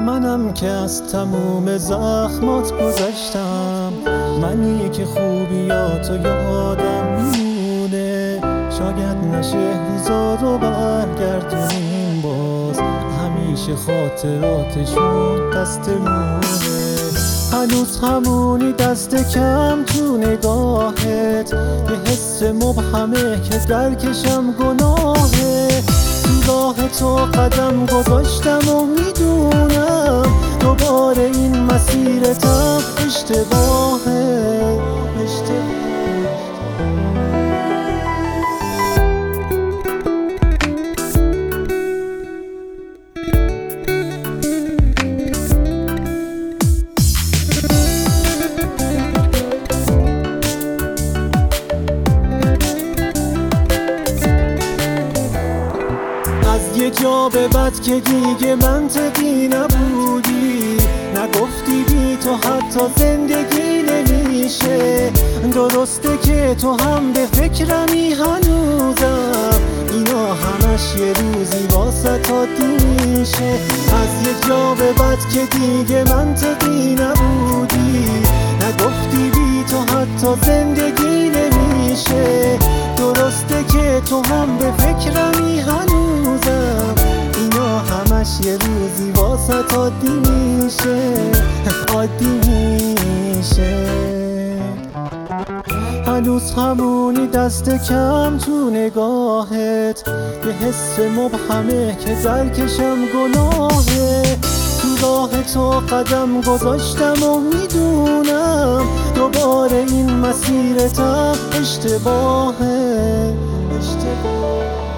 منم که از تموم زخمات گذشتم، منی که خوبیاتو یادم میمونه. شاید نشه روزا رو برگردونیم باز، همیشه خاطراتشون دستمونه. هنوز همونی دست کم تو نگاهت، یه حس مبهمه که درکشم گناهه. تو راه تو قدم گذاشتم و میدونم دوباره این مسیرتم اشتباهه. یه جا به بعد که دیگه منطقی نبودی، نگفتی بی تو حتی زندگی نمیشه. درسته که تو هم به فکرمی هنوزم، اینا همش یه روزی واسه عادی میشه. از یه جا به بعد که دیگه منطقی نبودی، نگفتی بی تو حتی زندگی نمیشه. درسته که تو هم به فکرمی هنوزم، اینا همش یه روزی واسه عادی میشه، عادی میشه. هنوز همونی دست کم تو نگاهت، یه حس مبهمه که درکشم گناهه. تو راه تو قدم گذاشتم و میدونم دوباره این مسیرتم اشتباهه.